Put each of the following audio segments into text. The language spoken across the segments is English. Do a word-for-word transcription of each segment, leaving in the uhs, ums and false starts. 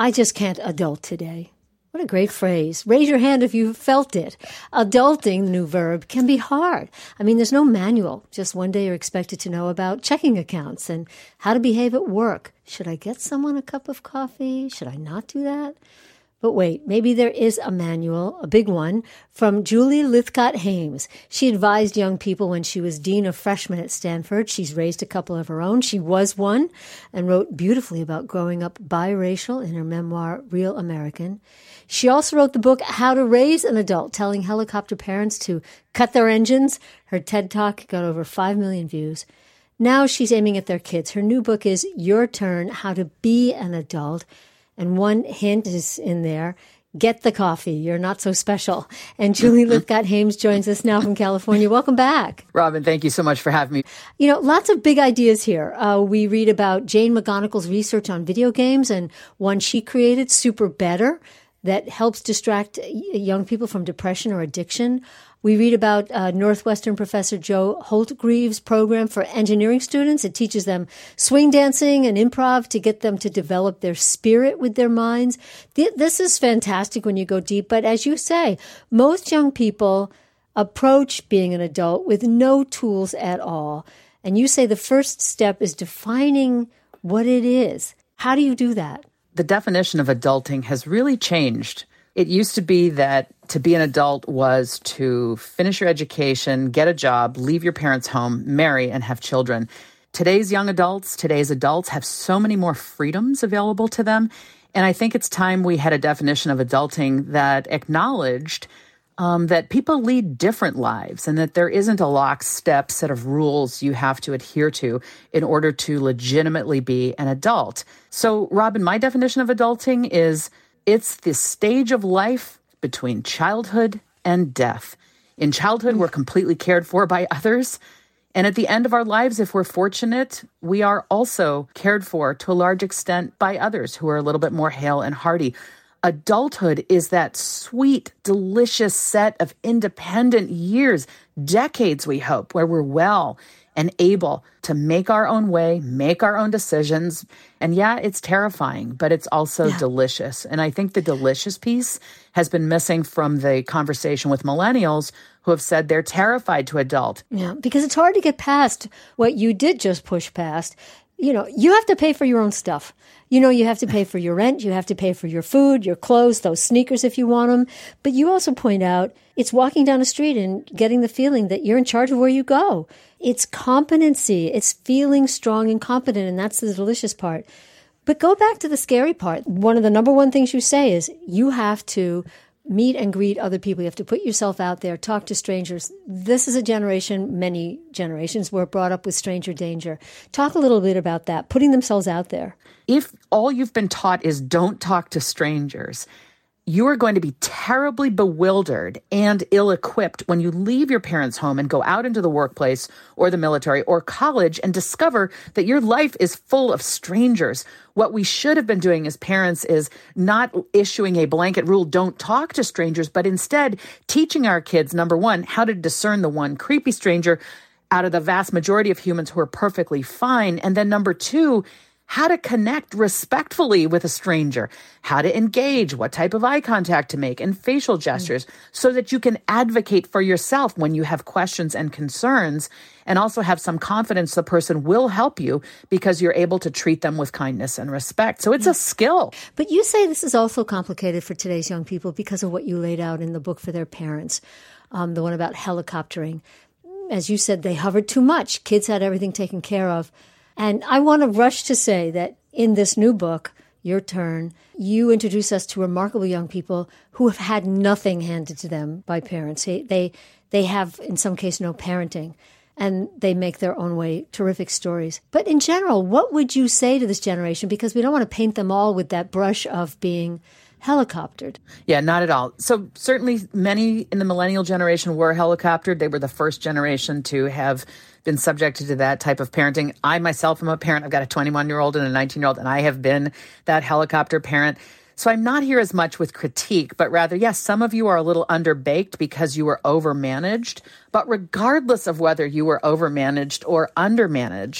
I just can't adult today. What a great phrase. Raise your hand if you felt it. Adulting, the new verb, can be hard. I mean, there's no manual. Just one day you're expected to know about checking accounts and how to behave at work. Should I get someone a cup of coffee? Should I not do that? But wait, maybe there is a manual, a big one, from Julie Lythcott-Haims. She advised young people when she was dean of freshmen at Stanford. She's raised a couple of her own. She was one and wrote beautifully about growing up biracial in her memoir, Real American. She also wrote the book, How to Raise an Adult, telling helicopter parents to cut their engines. Her TED Talk got over five million views. Now she's aiming at their kids. Her new book is Your Turn, How to Be an Adult. And one hint is in there, get the coffee. You're not so special. And Julie Lythcott-Haims joins us now from California. Welcome back. Robin, thank you so much for having me. You know, lots of big ideas here. Uh, we read about Jane McGonigal's research on video games and one she created, Super Better, that helps distract young people from depression or addiction. We read about uh, Northwestern professor Joe Holtgreaves' program for engineering students. It teaches them swing dancing and improv to get them to develop their spirit with their minds. Th- this is fantastic when you go deep. But as you say, most young people approach being an adult with no tools at all. And you say the first step is defining what it is. How do you do that? The definition of adulting has really changed. It used to be that to be an adult was to finish your education, get a job, leave your parents' home, marry, and have children. Today's young adults, today's adults have so many more freedoms available to them. And I think it's time we had a definition of adulting that acknowledged um, that people lead different lives and that there isn't a lockstep set of rules you have to adhere to in order to legitimately be an adult. So, Robin, my definition of adulting is it's the stage of life between childhood and death. In childhood, we're completely cared for by others. And at the end of our lives, if we're fortunate, we are also cared for to a large extent by others who are a little bit more hale and hearty. Adulthood is that sweet, delicious set of independent years, decades, we hope, where we're well and able to make our own way, make our own decisions. And yeah, it's terrifying, but it's also yeah. delicious. And I think the delicious piece has been missing from the conversation with millennials who have said they're terrified to adult. Yeah, because it's hard to get past what you did just push past. You know, you have to pay for your own stuff. You know, you have to pay for your rent. You have to pay for your food, your clothes, those sneakers if you want them. But you also point out it's walking down the street and getting the feeling that you're in charge of where you go. It's competency. It's feeling strong and competent, and that's the delicious part. But go back to the scary part. One of the number one things you say is you have to meet and greet other people. You have to put yourself out there, talk to strangers. This is a generation, many generations were brought up with stranger danger. Talk a little bit about that, putting themselves out there. If all you've been taught is don't talk to strangers, you are going to be terribly bewildered and ill-equipped when you leave your parents' home and go out into the workplace or the military or college and discover that your life is full of strangers. What we should have been doing as parents is not issuing a blanket rule, don't talk to strangers, but instead teaching our kids, number one, how to discern the one creepy stranger out of the vast majority of humans who are perfectly fine. And then number two, how to connect respectfully with a stranger, how to engage, what type of eye contact to make, and facial gestures, mm-hmm. so that you can advocate for yourself when you have questions and concerns, and also have some confidence the person will help you because you're able to treat them with kindness and respect. So it's yeah. a skill. But you say this is also complicated for today's young people because of what you laid out in the book for their parents, um, the one about helicoptering. As you said, they hovered too much. Kids had everything taken care of. And I want to rush to say that in this new book, Your Turn, you introduce us to remarkable young people who have had nothing handed to them by parents. They, they, they have, in some cases, no parenting, and they make their own way, terrific stories. But in general, what would you say to this generation? Because we don't want to paint them all with that brush of being helicoptered. Yeah, not at all. So certainly many in the millennial generation were helicoptered. They were the first generation to have been subjected to that type of parenting. I myself am a parent. I've got a twenty-one-year-old and a nineteen-year-old, and I have been that helicopter parent. So I'm not here as much with critique, but rather, yes, some of you are a little underbaked because you were overmanaged. But regardless of whether you were overmanaged or undermanaged,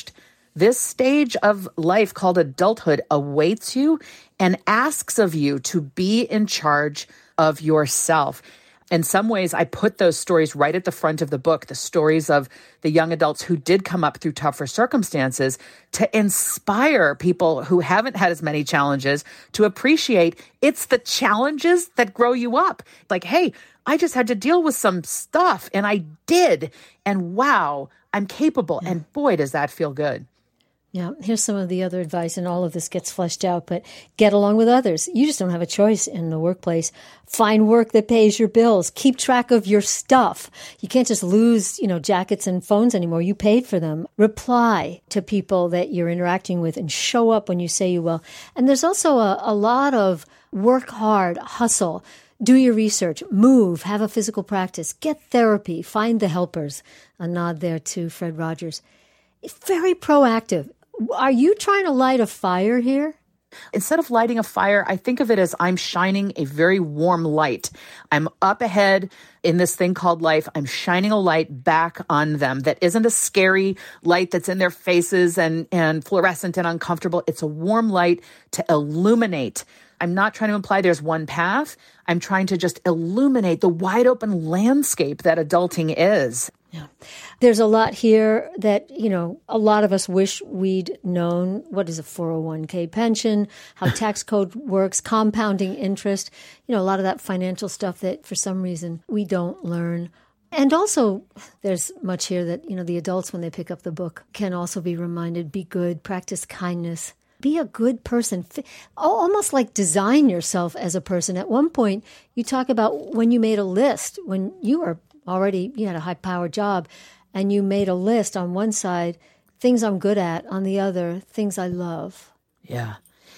This stage of life called adulthood awaits you and asks of you to be in charge of yourself. In some ways, I put those stories right at the front of the book, the stories of the young adults who did come up through tougher circumstances, to inspire people who haven't had as many challenges to appreciate it's the challenges that grow you up. Like, hey, I just had to deal with some stuff and I did. And wow, I'm capable. And boy, does that feel good. Yeah, here's some of the other advice, and all of this gets fleshed out, but get along with others. You just don't have a choice in the workplace. Find work that pays your bills. Keep track of your stuff. You can't just lose, you know, jackets and phones anymore. You paid for them. Reply to people that you're interacting with and show up when you say you will. And there's also a, a lot of work hard, hustle. Do your research, move, have a physical practice, get therapy, find the helpers. A nod there to Fred Rogers. It's very proactive. Are you trying to light a fire here? Instead of lighting a fire, I think of it as I'm shining a very warm light. I'm up ahead in this thing called life. I'm shining a light back on them that isn't a scary light that's in their faces and, and fluorescent and uncomfortable. It's a warm light to illuminate. I'm not trying to imply there's one path. I'm trying to just illuminate the wide open landscape that adulting is. Yeah. There's a lot here that, you know, a lot of us wish we'd known. What is a four oh one k pension, how tax code works, compounding interest, you know, a lot of that financial stuff that for some reason we don't learn. And also there's much here that, you know, the adults, when they pick up the book, can also be reminded, be good, practice kindness, be a good person, almost like design yourself as a person. At one point, you talk about when you made a list, when you were already, you had a high-powered job, and you made a list on one side, things I'm good at, on the other, things I love. Yeah.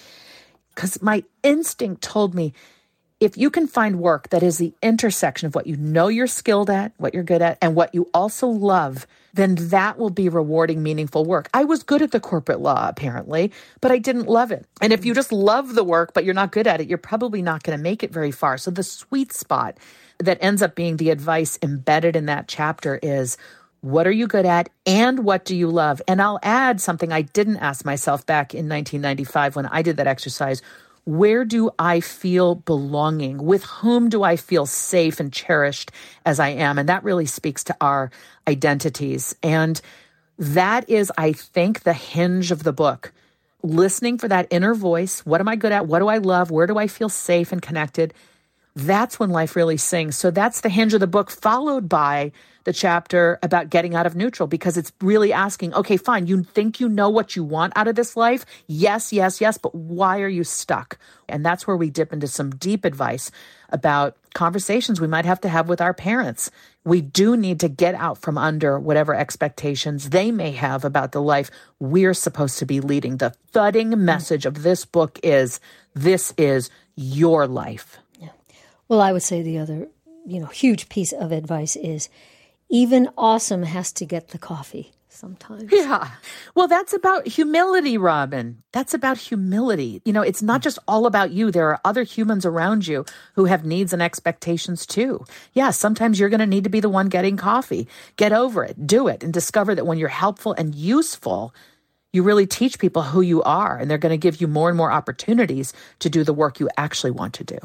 Because my instinct told me, if you can find work that is the intersection of what you know you're skilled at, what you're good at, and what you also love, then that will be rewarding, meaningful work. I was good at the corporate law, apparently, but I didn't love it. And if you just love the work, but you're not good at it, you're probably not going to make it very far. So the sweet spot that ends up being the advice embedded in that chapter is, what are you good at and what do you love? And I'll add something I didn't ask myself back in nineteen ninety-five when I did that exercise. Where do I feel belonging? With whom do I feel safe and cherished as I am? And that really speaks to our identities. And that is, I think, the hinge of the book. Listening for that inner voice. What am I good at? What do I love? Where do I feel safe and connected? That's when life really sings. So that's the hinge of the book, followed by the chapter about getting out of neutral, because it's really asking, okay, fine, you think you know what you want out of this life? Yes, yes, yes, but why are you stuck? And that's where we dip into some deep advice about conversations we might have to have with our parents. We do need to get out from under whatever expectations they may have about the life we're supposed to be leading. The thudding message of this book is, this is your life. Well, I would say the other, you know, huge piece of advice is even awesome has to get the coffee sometimes. Yeah. Well, that's about humility, Robin. That's about humility. You know, it's not just all about you. There are other humans around you who have needs and expectations too. Yeah, sometimes you're going to need to be the one getting coffee. Get over it. Do it. And discover that when you're helpful and useful, you really teach people who you are, and they're going to give you more and more opportunities to do the work you actually want to do.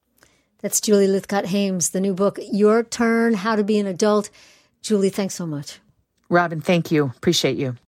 That's Julie Lythcott-Haims, the new book, Your Turn, How to Be an Adult. Julie, thanks so much. Robin, thank you. Appreciate you.